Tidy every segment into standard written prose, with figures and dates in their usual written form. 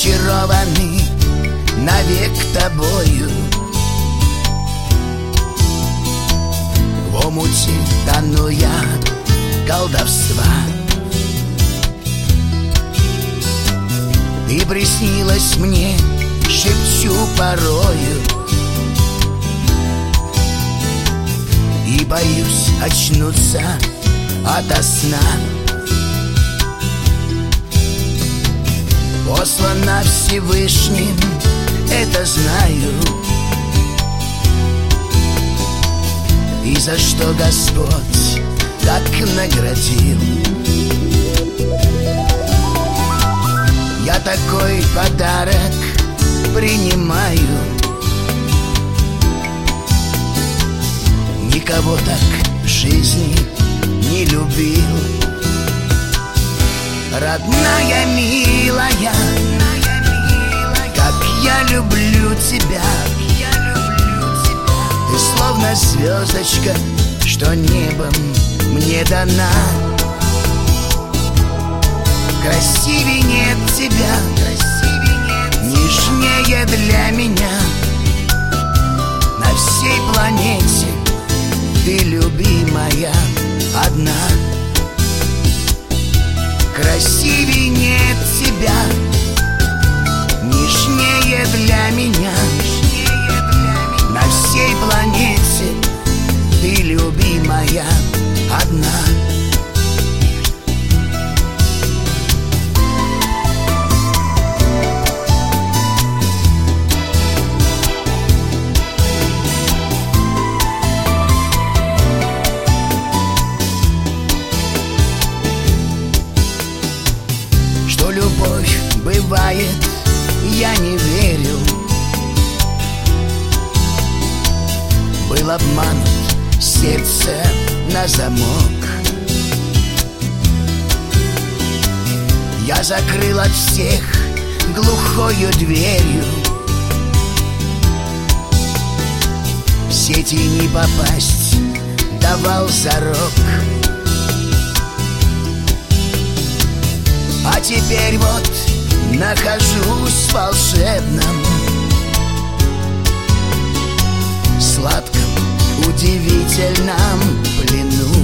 зачарованы навек тобою. В омуте тону я колдовства. Ты приснилась мне, шепчу порою, и боюсь очнуться ото сна. Послана Всевышним, это знаю, и за что Господь так наградил. Я такой подарок принимаю. Никого так в жизни не любил. Родная, милая, как я люблю тебя. Ты словно звездочка, что небом мне дана. Красивей нет тебя, нежнее для меня. На всей планете ты любимая одна. Красивей нет тебя, нежнее для меня. На всей планете ты любимая одна. Что любовь бывает, я не верил. Был обманут, сердце на замок. Я закрыл от всех глухою дверью. В сети не попасть давал зарок. А теперь вот нахожусь в волшебном, сладком, удивительном плену.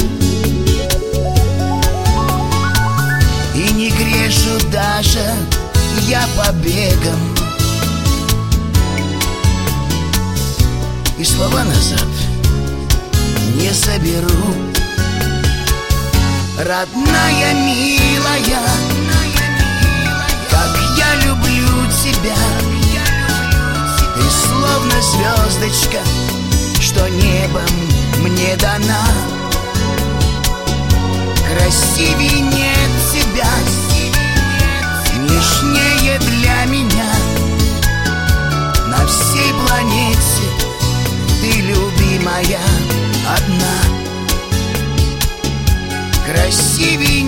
И не грешу даже я побегом, и слова назад не заберу. Родная, милая, как я люблю тебя. Ты словно звездочка, что небом мне дана. Красивей нет тебя, нежнее для меня. На всей планете ты любимая одна. Красивей